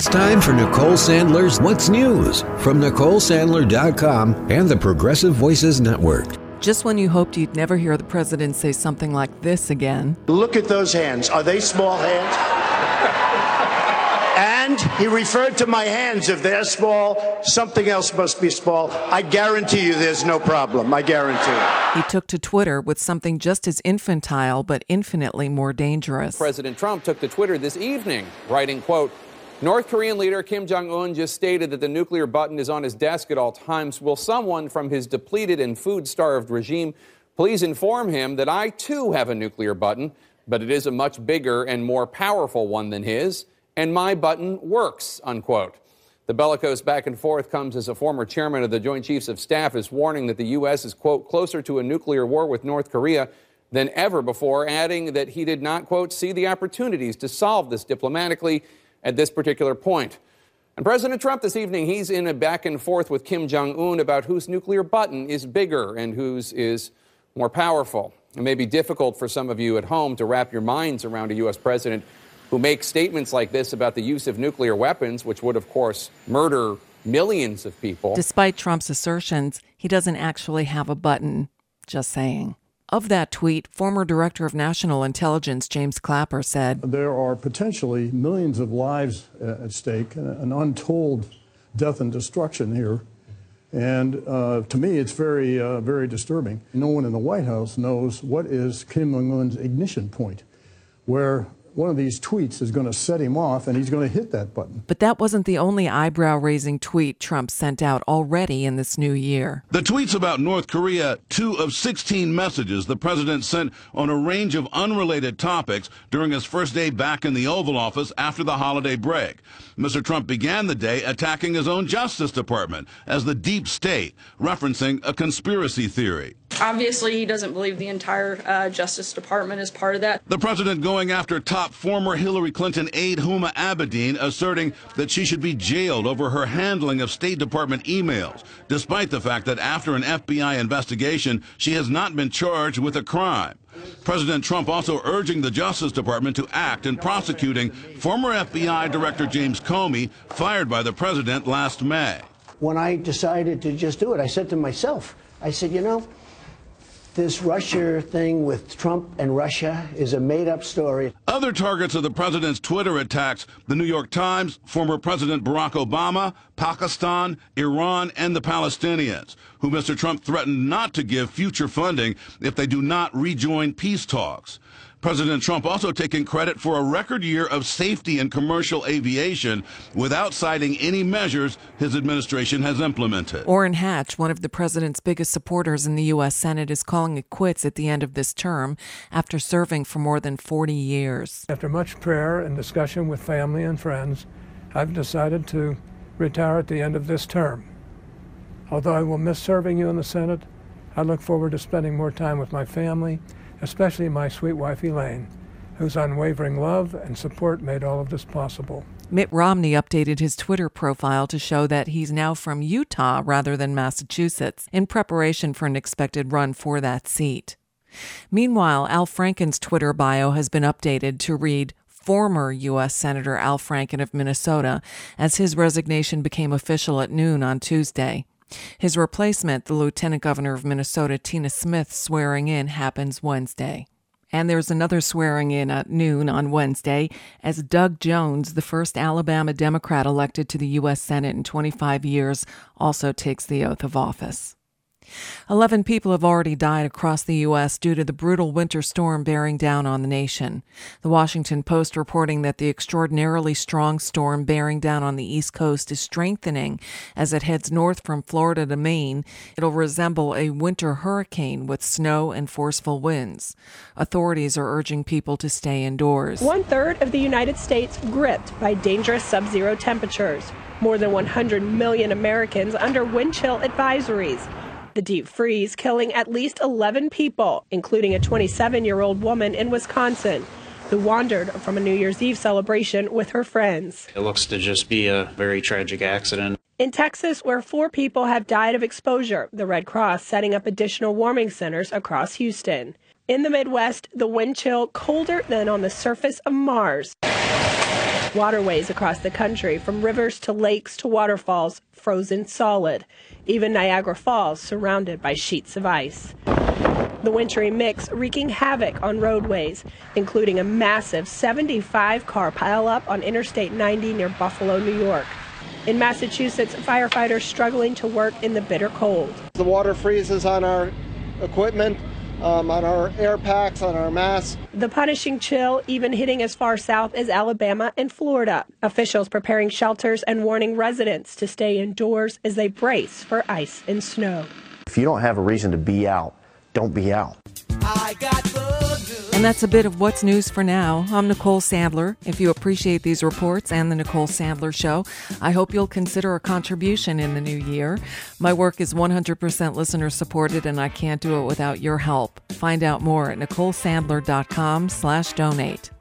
time for Nicole Sandler's What's News from NicoleSandler.com and the Progressive Voices Network. Just when you hoped you'd never hear the president say something like this again. Look at those hands. Are they small hands? And he referred to my hands. If they're small, something else must be small. I guarantee you there's no problem. I guarantee it. He took to Twitter with something just as infantile but infinitely more dangerous. President Trump took to Twitter this evening, writing, quote, North Korean leader Kim Jong-un just stated that the nuclear button is on his desk at all times. Will someone from his depleted and food-starved regime please inform him that I, too, have a nuclear button, but it is a much bigger and more powerful one than his, and my button works, unquote. The bellicose back and forth comes as a former chairman of the Joint Chiefs of Staff is warning that the U.S. is, quote, closer to a nuclear war with North Korea than ever before, adding that he did not, quote, see the opportunities to solve this diplomatically at this particular point. And President Trump this evening, he's in a back and forth with Kim Jong-un about whose nuclear button is bigger and whose is more powerful. It may be difficult for some of you at home to wrap your minds around a U.S. president who makes statements like this about the use of nuclear weapons, which would, of course, murder millions of people. Despite Trump's assertions, he doesn't actually have a button. Just saying. Of that tweet, former Director of National Intelligence James Clapper said, there are potentially millions of lives at stake, an untold death and destruction here. And to me, it's very, very disturbing. No one in the White House knows what is Kim Jong-un's ignition point, where one of these tweets is going to set him off and he's going to hit that button. But that wasn't the only eyebrow-raising tweet Trump sent out already in this new year. The tweets about North Korea, 2 of 16 messages the president sent on a range of unrelated topics during his first day back in the Oval Office after the holiday break. Mr. Trump began the day attacking his own Justice Department as the deep state, referencing a conspiracy theory. Obviously, he doesn't believe the entire Justice Department is part of that. The president going after top former Hillary Clinton aide Huma Abedin, asserting that she should be jailed over her handling of State Department emails, despite the fact that after an FBI investigation, she has not been charged with a crime. President Trump also urging the Justice Department to act in prosecuting former FBI Director James Comey, fired by the president last May. When I decided to just do it, I said to myself, I said, you know, this Russia thing with Trump and Russia is a made-up story. Other targets of the president's Twitter attacks, the New York Times, former President Barack Obama, Pakistan, Iran, and the Palestinians, who Mr. Trump threatened not to give future funding if they do not rejoin peace talks. President Trump also taking credit for a record year of safety in commercial aviation without citing any measures his administration has implemented. Orrin Hatch, one of the president's biggest supporters in the U.S. Senate, is calling it quits at the end of this term after serving for more than 40 years. After much prayer and discussion with family and friends, I've decided to retire at the end of this term. Although I will miss serving you in the Senate, I look forward to spending more time with my family, especially my sweet wife Elaine, whose unwavering love and support made all of this possible. Mitt Romney updated his Twitter profile to show that he's now from Utah rather than Massachusetts, in preparation for an expected run for that seat. Meanwhile, Al Franken's Twitter bio has been updated to read former U.S. Senator Al Franken of Minnesota, as his resignation became official at noon on Tuesday. His replacement, the Lieutenant Governor of Minnesota, Tina Smith, swearing in happens Wednesday. And there's another swearing in at noon on Wednesday as Doug Jones, the first Alabama Democrat elected to the U.S. Senate in 25 years, also takes the oath of office. 11 people have already died across the U.S. due to the brutal winter storm bearing down on the nation. The Washington Post reporting that the extraordinarily strong storm bearing down on the East Coast is strengthening as it heads north from Florida to Maine. It'll resemble a winter hurricane with snow and forceful winds. Authorities are urging people to stay indoors. 1/3 of the United States gripped by dangerous sub-zero temperatures. More than 100 million Americans under wind chill advisories. The deep freeze killing at least 11 people, including a 27-year-old woman in Wisconsin who wandered from a New Year's Eve celebration with her friends. It looks to just be a very tragic accident. In Texas, where 4 people have died of exposure, the Red Cross setting up additional warming centers across Houston. In the Midwest, the wind chill colder than on the surface of Mars. Waterways across the country, from rivers to lakes to waterfalls, frozen solid. Even Niagara Falls surrounded by sheets of ice. The wintry mix wreaking havoc on roadways, including a massive 75-car pileup on Interstate 90 near Buffalo, New York. In Massachusetts, firefighters struggling to work in the bitter cold. The water freezes on our equipment, on our air packs, on our masks. The punishing chill even hitting as far south as Alabama and Florida. Officials preparing shelters and warning residents to stay indoors as they brace for ice and snow. If you don't have a reason to be out, don't be out. And that's a bit of what's news for now. I'm Nicole Sandler. If you appreciate these reports and the Nicole Sandler Show, I hope you'll consider a contribution in the new year. My work is 100% listener supported, and I can't do it without your help. Find out more at NicoleSandler.com/donate.